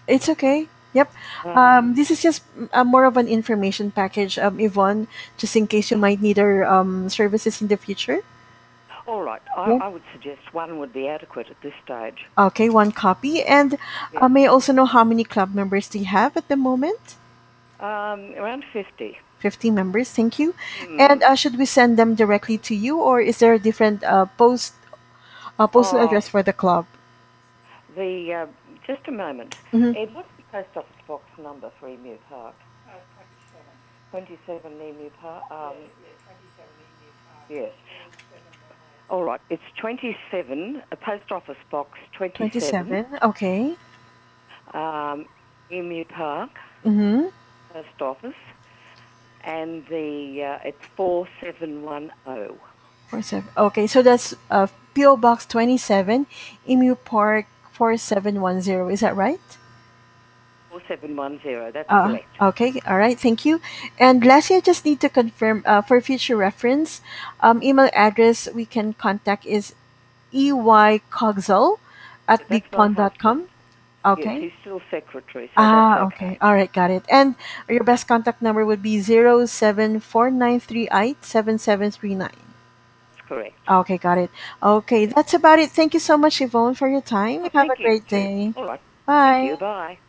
It's okay. Yep. Um, This is just more of an information package, Yvonne, just in case you might need our services in the future. all right. Yeah. I would suggest one would be adequate at this stage. Okay, one copy. And Yes. may I also know how many club members do you have at the moment? Around 50. 50 members, thank you. And Mm. should we send them directly to you, or is there a different postal Oh, address for the club? the just a moment. Hmm. Ed, what's the post office box number for Emu Park? 27 Emu Park. Yes. All right. It's 27, a post office box 27, 27. Okay. um, Emu Park, Mm-hmm. post office, and the it's 4710. 47. Okay, so that's PO Box 27, Emu Park 4710. Is that right? 4710. That's correct. Okay, all right, thank you. And lastly, I just need to confirm for future reference, email address we can contact is eycogsel at That's my bigpond.com. husband. Yes, Okay. he's still secretary, so that's Okay. okay. All right, got it. And your best contact number would be 07493877739. That's correct. Okay, got it. Okay, that's about it. Thank you so much, Yvonne, for your time. Oh, Have a thank you great too. day. All right. Thank you. Bye. Bye.